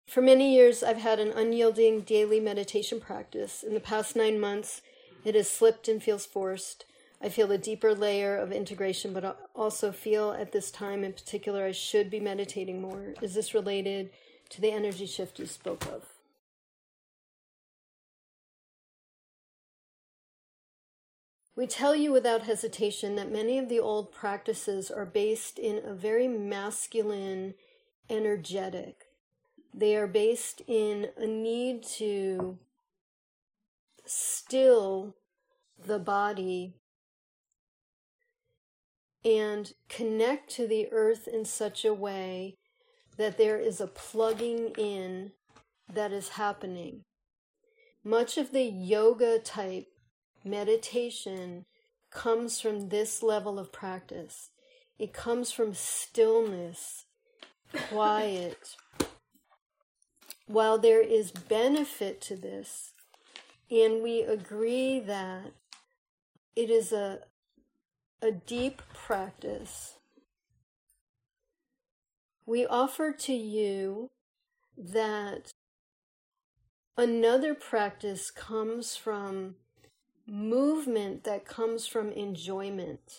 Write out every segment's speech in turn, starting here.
For many years, I've had an unyielding daily meditation practice. In the past 9 months, it has slipped and feels forced. I feel a deeper layer of integration, but I also feel at this time in particular I should be meditating more. Is this related to the energy shift you spoke of? We tell you without hesitation that many of the old practices are based in a very masculine, energetic. They are based in a need to still the body and connect to the earth in such a way that there is a plugging in that is happening. Much of the yoga type meditation comes from this level of practice. It comes from stillness, quiet. While there is benefit to this, and we agree that it is a deep practice, we offer to you that another practice comes from movement that comes from enjoyment.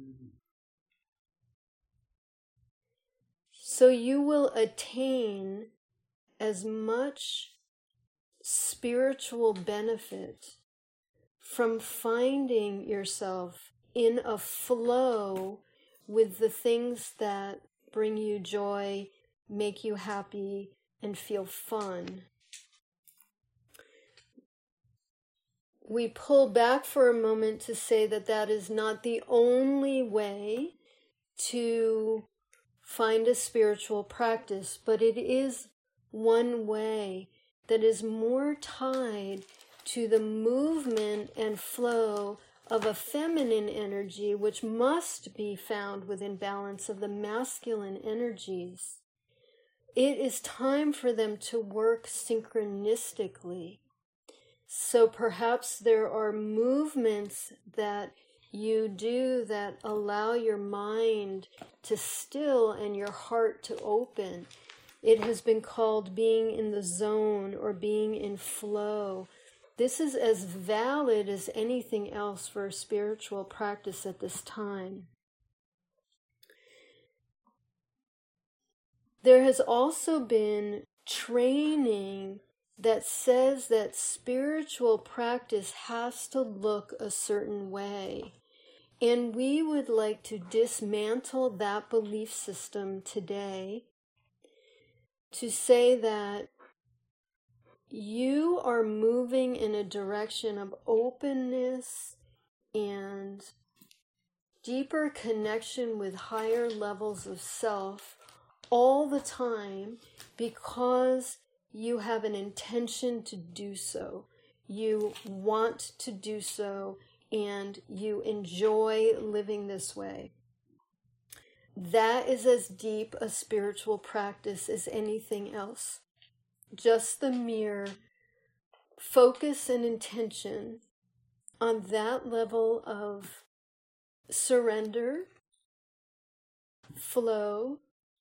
So you will attain as much spiritual benefit from finding yourself in a flow with the things that bring you joy, make you happy, and feel fun. We pull back for a moment to say that that is not the only way to find a spiritual practice, but it is one way that is more tied to the movement and flow of a feminine energy, which must be found within balance of the masculine energies. It is time for them to work synchronistically. So perhaps there are movements that you do that allow your mind to still and your heart to open. It has been called being in the zone or being in flow. This is as valid as anything else for a spiritual practice at this time. There has also been training that says that spiritual practice has to look a certain way. And we would like to dismantle that belief system today to say that you are moving in a direction of openness and deeper connection with higher levels of self all the time because you have an intention to do so. You want to do so, and you enjoy living this way. That is as deep a spiritual practice as anything else. Just the mere focus and intention on that level of surrender, flow,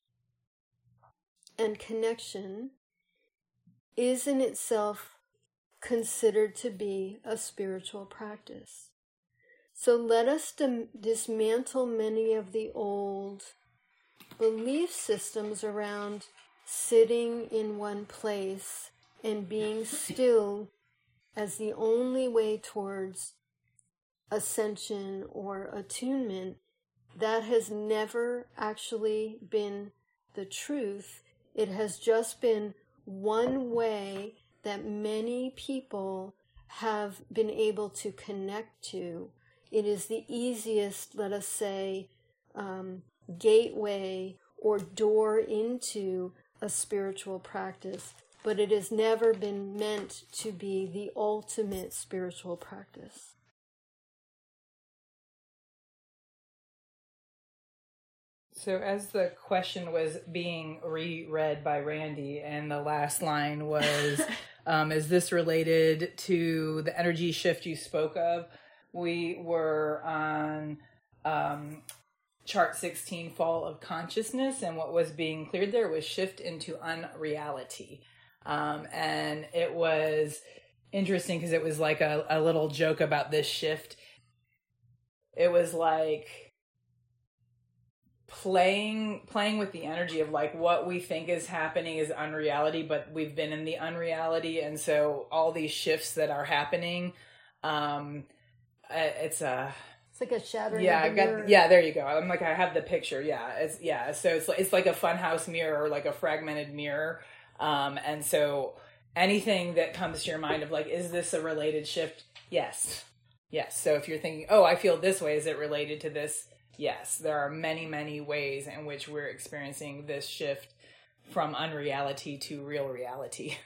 and connection is in itself considered to be a spiritual practice. So let us dismantle many of the old belief systems around sitting in one place and being still as the only way towards ascension or attunement. That has never actually been the truth. It has just been one way that many people have been able to connect to. It is the easiest, let us say, gateway or door into a spiritual practice, but it has never been meant to be the ultimate spiritual practice. So as the question was being reread by Randy, and the last line was, is this related to the energy shift you spoke of? We were on chart 16, fall of consciousness, and what was being cleared there was shift into unreality. And it was interesting because it was like a little joke about this shift. It was like playing with the energy of like what we think is happening is unreality, but we've been in the unreality, and so all these shifts that are happening, it's like a shattering. Yeah, there you go. I'm like, I have the picture. So it's like a funhouse mirror, or like a fragmented mirror, and so anything that comes to your mind of like, is this a related shift? Yes. So if you're thinking, oh, I feel this way, is it related to this? Yes, there are many, many ways in which we're experiencing this shift from unreality to real reality.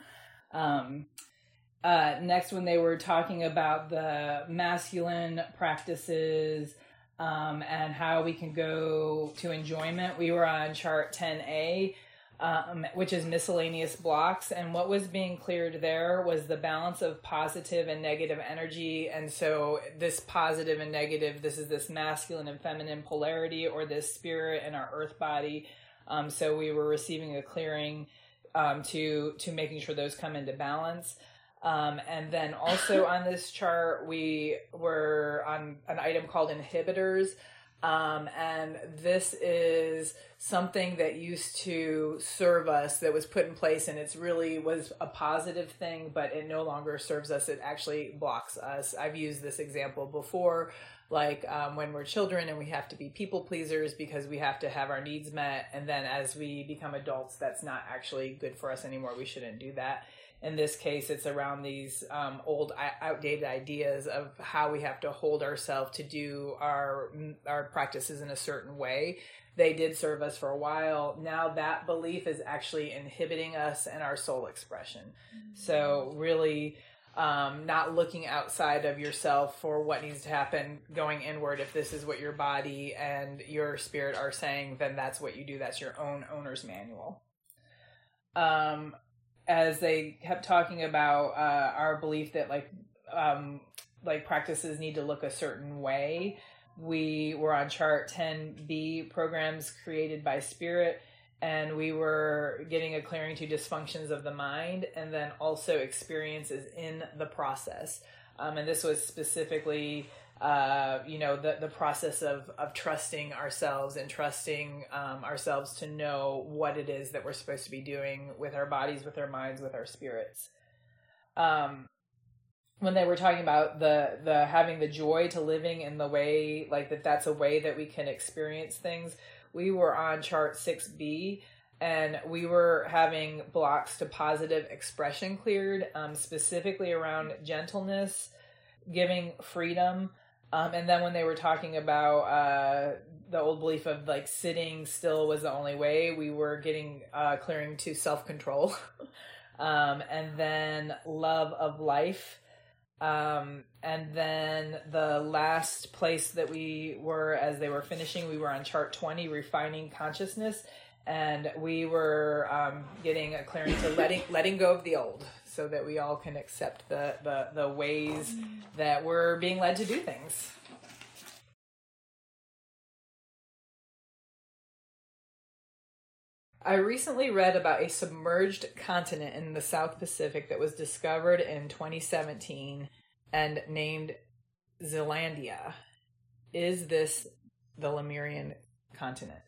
Next, when they were talking about the masculine practices and how we can go to enjoyment, we were on chart 10A, which is miscellaneous blocks. And what was being cleared there was the balance of positive and negative energy. And so this positive and negative, this is this masculine and feminine polarity, or this spirit and our earth body. So we were receiving a clearing to making sure those come into balance. And then also on this chart, we were on an item called inhibitors. And this is something that used to serve us, that was put in place, and it's really was a positive thing, but it no longer serves us. It actually blocks us. I've used this example before, like when we're children and we have to be people pleasers because we have to have our needs met. And then as we become adults, that's not actually good for us anymore. We shouldn't do that. In this case, it's around these old, outdated ideas of how we have to hold ourselves to do our practices in a certain way. They did serve us for a while. Now that belief is actually inhibiting us and our soul expression. Mm-hmm. So really not looking outside of yourself for what needs to happen, going inward. If this is what your body and your spirit are saying, then that's what you do. That's your own owner's manual. As they kept talking about our belief that like practices need to look a certain way, we were on chart 10B, programs created by spirit, and we were getting a clearing to dysfunctions of the mind, and then also experiences in the process. And this was specifically the process of trusting ourselves and trusting ourselves to know what it is that we're supposed to be doing with our bodies, with our minds, with our spirits. When they were talking about the having the joy to living in the way, like that's a way that we can experience things, we were on chart 6B, and we were having blocks to positive expression cleared, specifically around gentleness, giving freedom. And then when they were talking about the old belief of like sitting still was the only way, we were getting clearing to self-control. And then love of life. And then the last place that we were, as they were finishing, we were on chart 20, refining consciousness. And we were getting a clearing to letting go of the old, so that we all can accept the ways that we're being led to do things. I recently read about a submerged continent in the South Pacific that was discovered in 2017 and named Zealandia. Is this the Lemurian continent?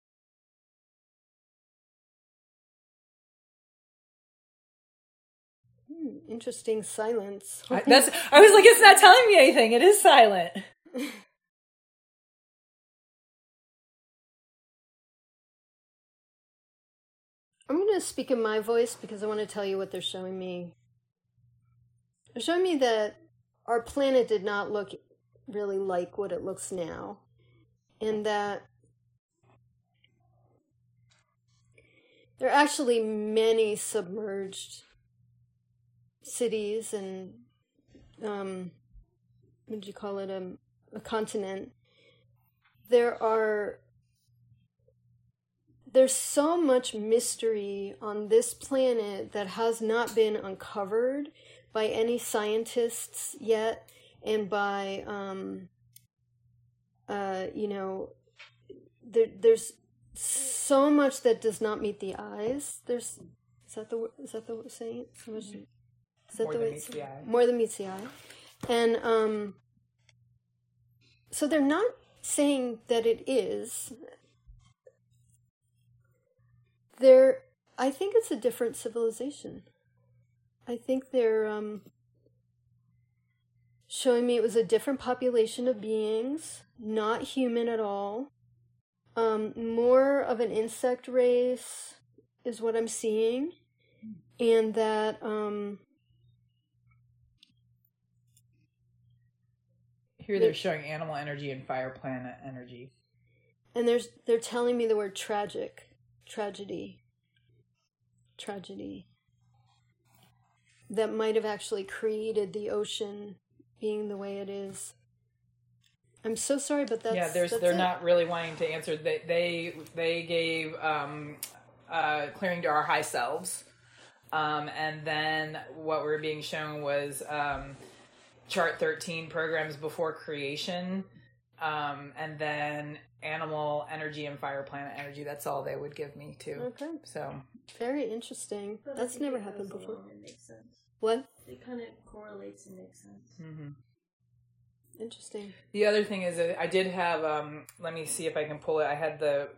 Interesting silence. I was like, it's not telling me anything. It is silent. I'm going to speak in my voice because I want to tell you what they're showing me. They're showing me that our planet did not look really like what it looks now. And that there are actually many submerged cities and, what did you call it, a continent. There's so much mystery on this planet that has not been uncovered by any scientists yet, and by, there's so much that does not meet the eyes. There's Is that the saying? So much. Is that More the than way meets the eye. More than meets the eye. And so they're not saying that it is. I think it's a different civilization. I think they're showing me it was a different population of beings, not human at all. More of an insect race is what I'm seeing. And that here they're showing animal energy and fire planet energy. And they're telling me the word tragedy. That might have actually created the ocean being the way it is. I'm so sorry, but that's they're not really wanting to answer. They gave clearing to our high selves, and then what we're being shown was chart 13 programs before creation, and then animal energy and fire planet energy. That's all they would give me too. Okay. So very interesting. But that's never happened before. It makes sense. What? It kind of correlates and makes sense. Mm-hmm. Interesting. The other thing is that I did have, let me see if I can pull it. I had the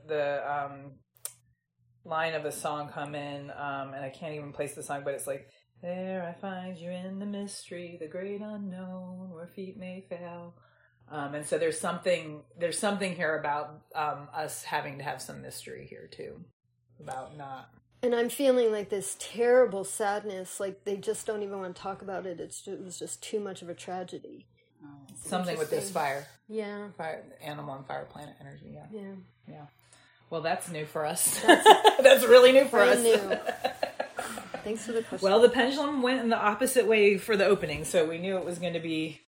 line of a song come in, and I can't even place the song, but it's like, there I find you in the mystery, the great unknown, where feet may fail. And so there's something here about us having to have some mystery here too, about not. And I'm feeling like this terrible sadness, like they just don't even want to talk about it. It was just too much of a tragedy. Something with this fire. Yeah. Fire, animal and fire planet energy, yeah. Yeah. Yeah. Well, that's new for us. That's really new for us. New. Thanks for the question. Well, the pendulum went in the opposite way for the opening, so we knew it was going to be...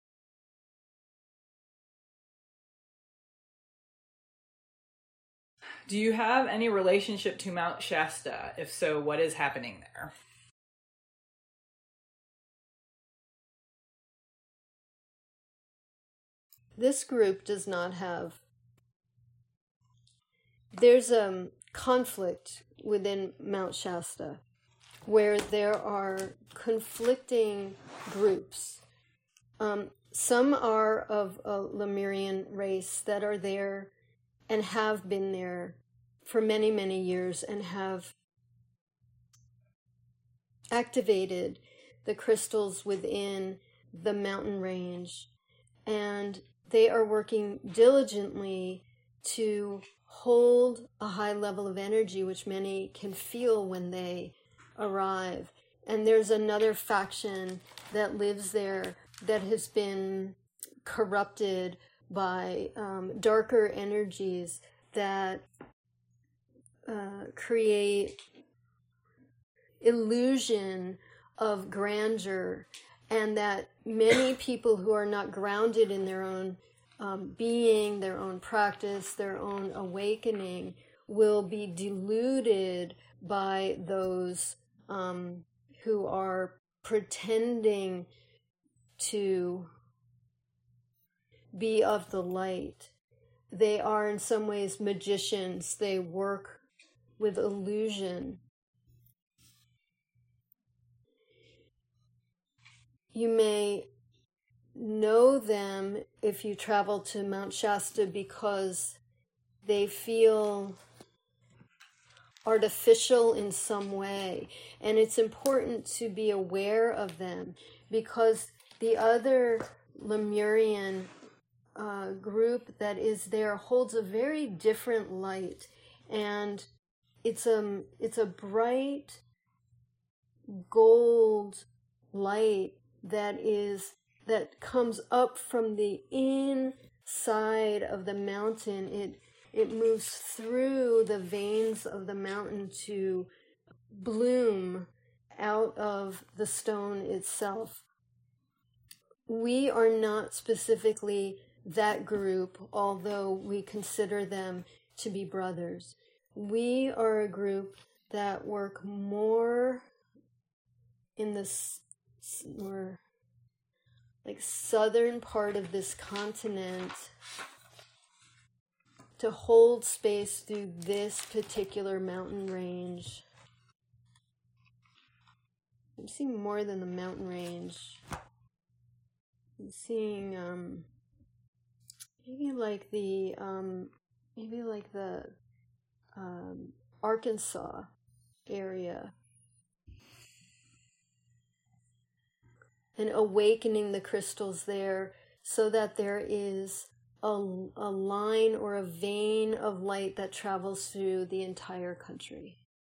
Do you have any relationship to Mount Shasta? If so, what is happening there? This group does not have... There's a conflict within Mount Shasta where there are conflicting groups. Some are of a Lemurian race that are there and have been there for many, many years and have activated the crystals within the mountain range. And they are working diligently to hold a high level of energy, which many can feel when they arrive. And there's another faction that lives there that has been corrupted by darker energies that create illusion of grandeur, and that many people who are not grounded in their own being, their own practice, their own awakening, will be deluded by those who are pretending to be of the light. They are in some ways magicians. They work with illusion. You may know them if you travel to Mount Shasta because they feel artificial in some way. And it's important to be aware of them because the other Lemurian group that is there holds a very different light. And it's a bright gold light that comes up from the inside of the mountain. It moves through the veins of the mountain to bloom out of the stone itself. We are not specifically that group, although we consider them to be brothers. We are a group that work more in the more like southern part of this continent to hold space through this particular mountain range. I'm seeing more than the mountain range. I'm seeing maybe like the Arkansas area, and awakening the crystals there so that there is a line or a vein of light that travels through the entire country.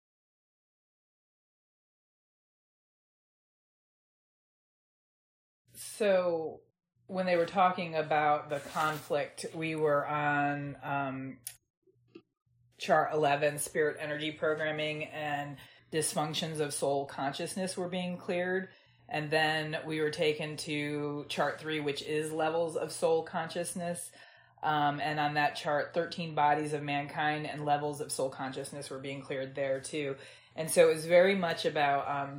So when they were talking about the conflict, we were on chart 11, spirit energy programming, and dysfunctions of soul consciousness were being cleared. And then we were taken to chart 3, which is levels of soul consciousness. And on that chart, 13 bodies of mankind and levels of soul consciousness were being cleared there too. And so it was very much about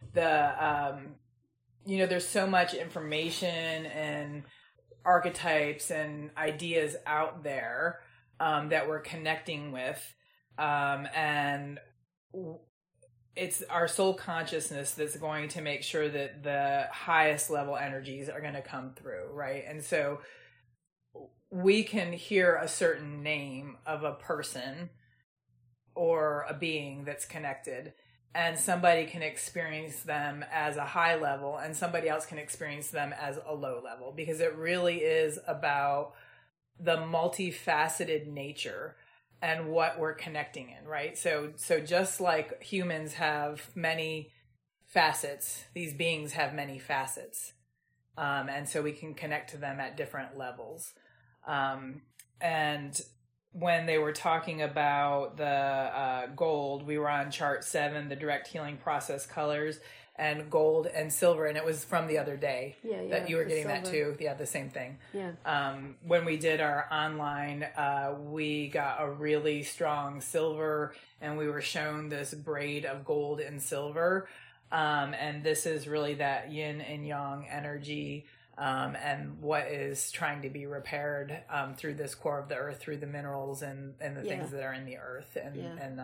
there's so much information and archetypes and ideas out there that we're connecting with. And it's our soul consciousness that's going to make sure that the highest level energies are going to come through, right? And so we can hear a certain name of a person or a being that's connected, and somebody can experience them as a high level and somebody else can experience them as a low level, because it really is about the multifaceted nature and what we're connecting in, right? So just like humans have many facets, these beings have many facets. And so we can connect to them at different levels. And when they were talking about the gold, we were on chart 7, the direct healing process colors, and gold and silver, and it was from the other day that you were getting silver. That too. Yeah, the same thing. Yeah. When we did our online, we got a really strong silver, and we were shown this braid of gold and silver. And this is really that yin and yang energy, and what is trying to be repaired through this core of the earth, through the minerals and the things that are in the earth. And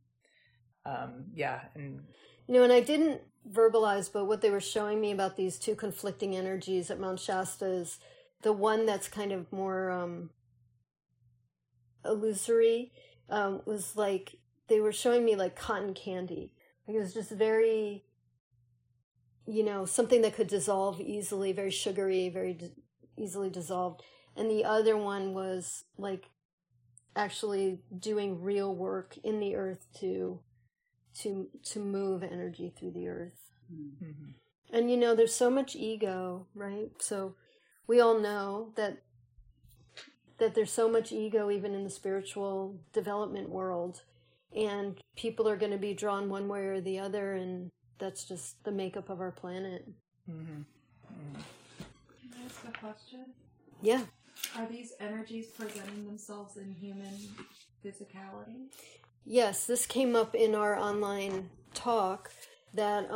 and I didn't verbalize, but what they were showing me about these two conflicting energies at Mount Shasta is the one that's kind of more illusory, was like, they were showing me like cotton candy. Like it was just very, something that could dissolve easily, very sugary, very easily dissolved. And the other one was like actually doing real work in the earth to move energy through the earth. Mm-hmm. And there's so much ego, right? So we all know that there's so much ego even in the spiritual development world, and people are going to be drawn one way or the other, and that's just the makeup of our planet. Mm-hmm. Mm-hmm. Can I ask a question? Yeah. Are these energies presenting themselves in human physicality? Yes, this came up in our online talk that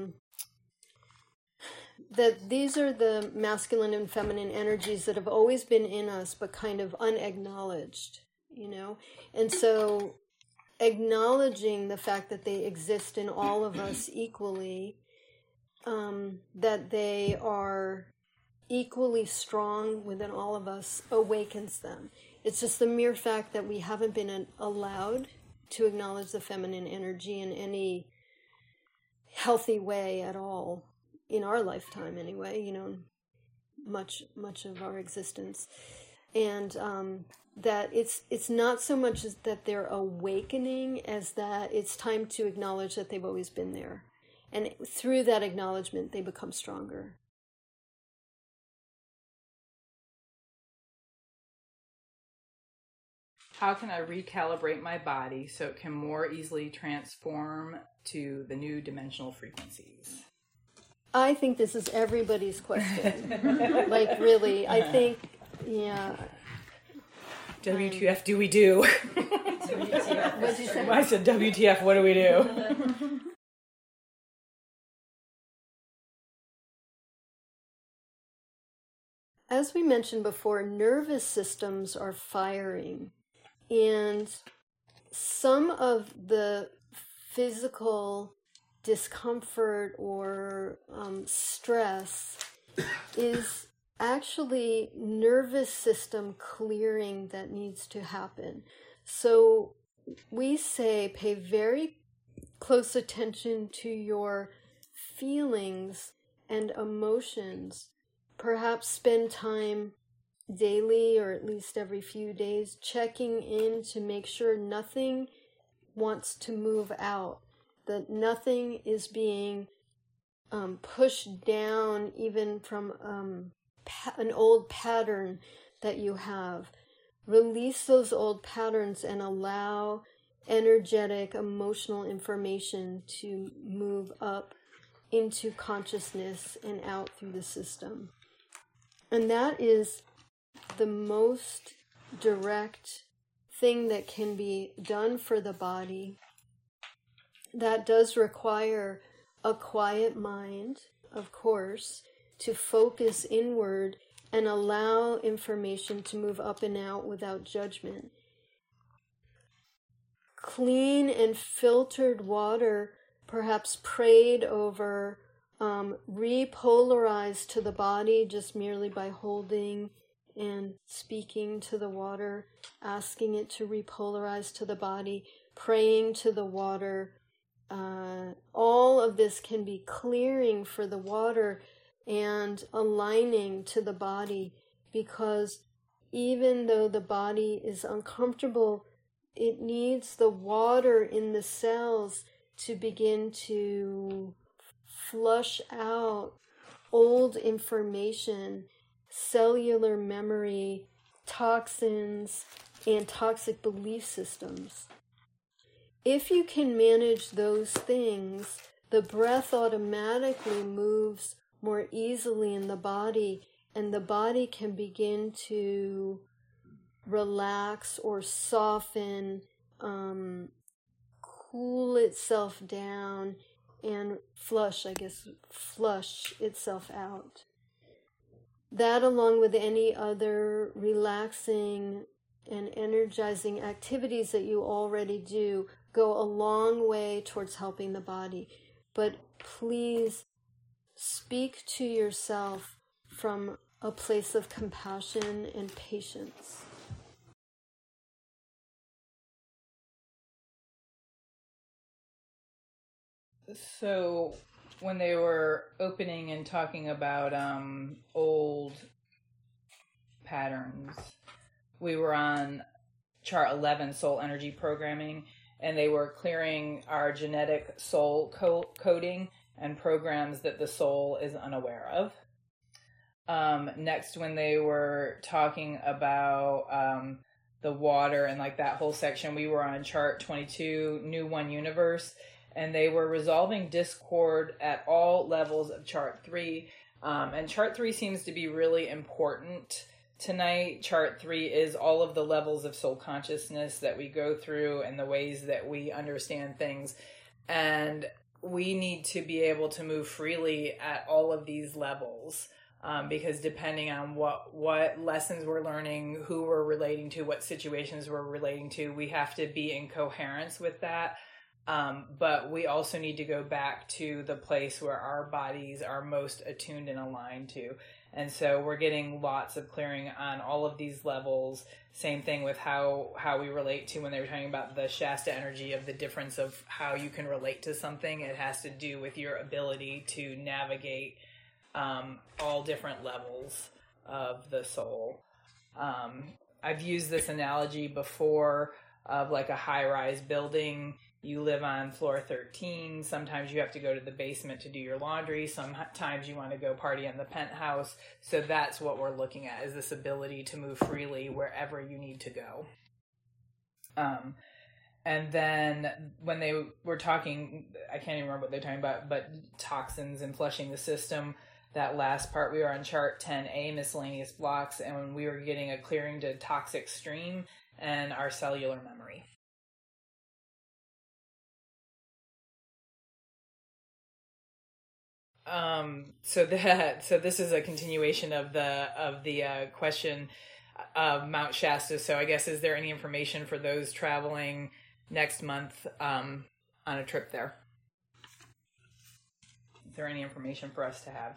that these are the masculine and feminine energies that have always been in us, but kind of unacknowledged, And so acknowledging the fact that they exist in all of us equally, that they are equally strong within all of us, awakens them. It's just the mere fact that we haven't been allowed to acknowledge the feminine energy in any healthy way at all in our lifetime anyway, much of our existence. And that it's not so much as that they're awakening as that it's time to acknowledge that they've always been there. And through that acknowledgement, they become stronger. How can I recalibrate my body so it can more easily transform to the new dimensional frequencies? I think this is everybody's question. Like, really, I think, yeah. WTF do we do? WTF. What'd you say? I said WTF, what do we do? As we mentioned before, nervous systems are firing. And some of the physical discomfort or stress is actually nervous system clearing that needs to happen. So we say pay very close attention to your feelings and emotions. Perhaps spend time daily or at least every few days checking in to make sure nothing wants to move out, that nothing is being pushed down even from an old pattern that you have. Release those old patterns and allow energetic, emotional information to move up into consciousness and out through the system. And that is the most direct thing that can be done for the body. That does require a quiet mind, of course, to focus inward and allow information to move up and out without judgment. Clean and filtered water, perhaps prayed over, repolarized to the body just merely by holding and speaking to the water, asking it to repolarize to the body, praying to the water. All of this can be clearing for the water and aligning to the body, because even though the body is uncomfortable, it needs the water in the cells to begin to flush out old information, cellular memory, toxins, and toxic belief systems. If you can manage those things, the breath automatically moves more easily in the body, and the body can begin to relax or soften, cool itself down, and flush itself out. That, along with any other relaxing and energizing activities that you already do, go a long way towards helping the body. But please speak to yourself from a place of compassion and patience. So when they were opening and talking about old patterns, we were on chart 11, soul energy programming, and they were clearing our genetic soul coding and programs that the soul is unaware of. Next, when they were talking about the water and like that whole section, we were on chart 22, New One Universe, and they were resolving discord at all levels of chart 3. And chart 3 seems to be really important tonight. Chart 3 is all of the levels of soul consciousness that we go through and the ways that we understand things. And we need to be able to move freely at all of these levels. Because depending on what lessons we're learning, who we're relating to, what situations we're relating to, we have to be in coherence with that. But we also need to go back to the place where our bodies are most attuned and aligned to. And so we're getting lots of clearing on all of these levels. Same thing with how we relate to when they were talking about the Shasta energy of the difference of how you can relate to something. It has to do with your ability to navigate all different levels of the soul. I've used this analogy before of like a high-rise building. You live on floor 13. Sometimes you have to go to the basement to do your laundry. Sometimes you want to go party in the penthouse. So that's what we're looking at, is this ability to move freely wherever you need to go. And then when they were talking, I can't even remember what they're talking about, but toxins and flushing the system, that last part, we were on chart 10A, miscellaneous blocks, and we were getting a clearing to toxic stream and our cellular memory. So this is a continuation of the question of Mount Shasta. So I guess, is there any information for those traveling next month on a trip there? Is there any information for us to have?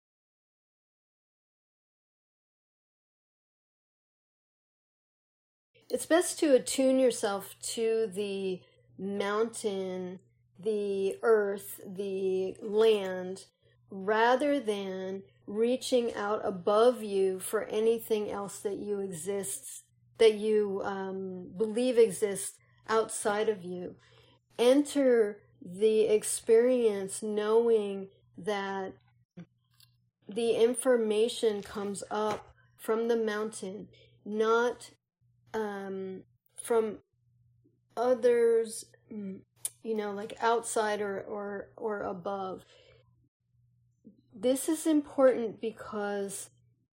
It's best to attune yourself to the mountain, the earth, the land, rather than reaching out above you for anything else that you believe exists outside of you. Enter the experience knowing that the information comes up from the mountain, not from others, like outside or above. This is important because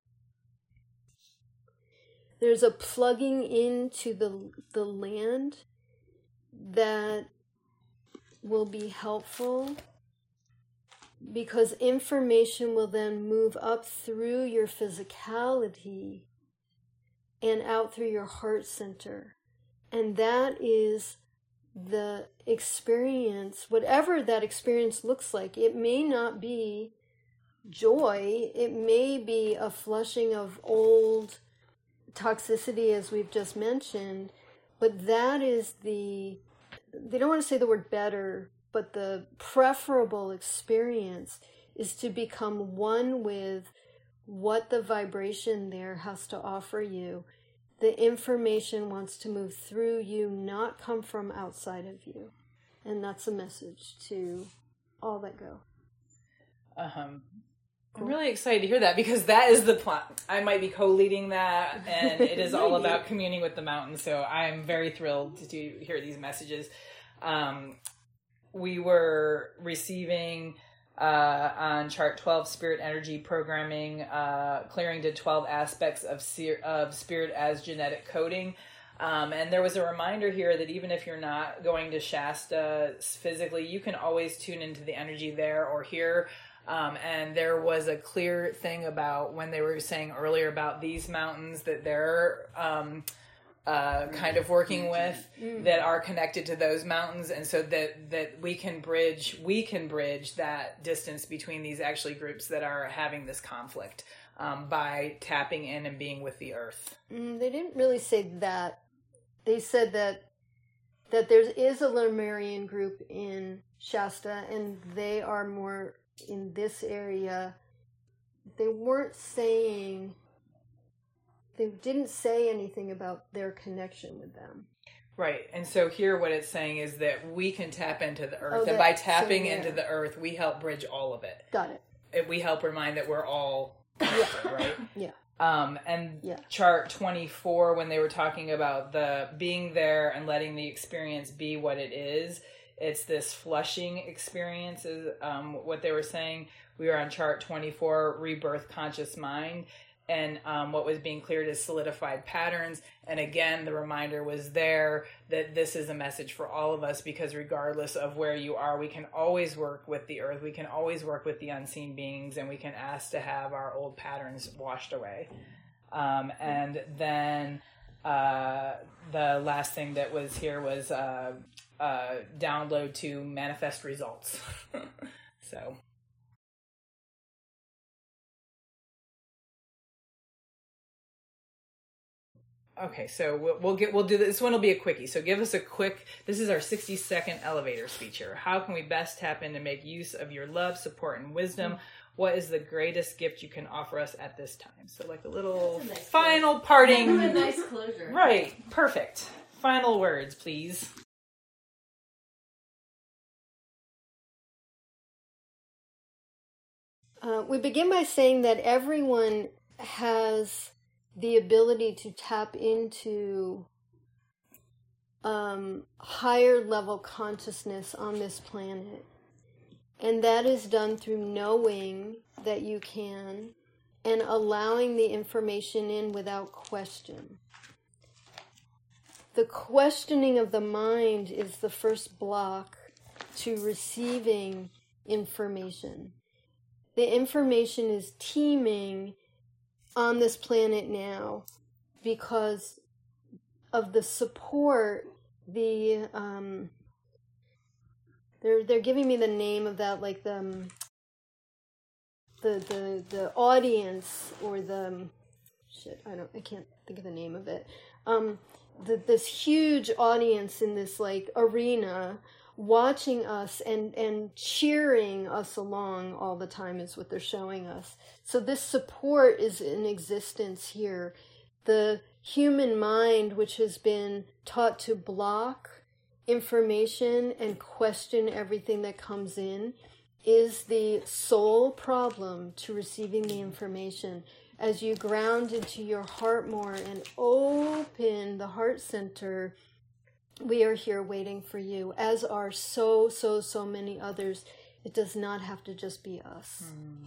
there's a plugging into the land that will be helpful, because information will then move up through your physicality and out through your heart center. And that is the experience, whatever that experience looks like. It may not be joy, it may be a flushing of old toxicity, as we've just mentioned, but that is they don't want to say the word better, but the preferable experience is to become one with what the vibration there has to offer you. The information wants to move through you, not come from outside of you. And that's a message to all that go. I'm really excited to hear that, because that is the plan. I might be co-leading that, and it is all about communing with the mountain. So I'm very thrilled to hear these messages. We were receiving on chart 12 spirit energy programming, clearing to 12 aspects of spirit as genetic coding. And there was a reminder here that even if you're not going to Shasta physically, you can always tune into the energy there or here. And there was a clear thing about when they were saying earlier about these mountains that they're kind of working with that are connected to those mountains, and so that we can bridge that distance between these actually groups that are having this conflict by tapping in and being with the earth. They didn't really say that. They said that there is a Lemurian group in Shasta, and they are more in this area. They didn't say anything about their connection with them. Right. And so here what it's saying is that we can tap into the earth. And by tapping into the earth, we help bridge all of it. Got it. We help remind that we're all connected, right? Yeah. Chart 24, when they were talking about the being there and letting the experience be what it is, it's this flushing experience is what they were saying. We were on chart 24, rebirth conscious mind. And what was being cleared is solidified patterns. And again, the reminder was there that this is a message for all of us, because regardless of where you are, we can always work with the earth. We can always work with the unseen beings, and we can ask to have our old patterns washed away. And then the last thing that was here was download to manifest results. So... Okay, so we'll do this. This one will be a quickie. So give us a quick, this is our 60-second elevator speech here. How can we best tap in to make use of your love, support, and wisdom? What is the greatest gift you can offer us at this time? So like a little final parting. A nice closure. Right, perfect. Final words, please. We begin by saying that everyone has the ability to tap into higher level consciousness on this planet. And that is done through knowing that you can and allowing the information in without question. The questioning of the mind is the first block to receiving information. The information is teeming on this planet now because of the support. They're giving me the name of that, like the the audience, or the I can't think of the name of it. This huge audience in this like arena watching us and cheering us along all the time is what they're showing us. So this support is in existence here. The human mind, which has been taught to block information and question everything that comes in, is the sole problem to receiving the information. As you ground into your heart more and open the heart center, we are here waiting for you, as are so many others. It does not have to just be us.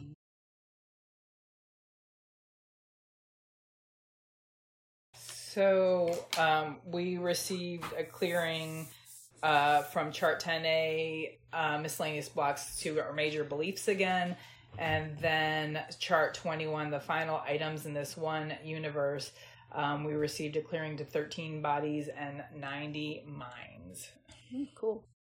So we received a clearing from Chart 10A, miscellaneous blocks to our major beliefs again. And then Chart 21, the final items in this one universe, we received a clearing to 13 bodies and 90 minds. Cool.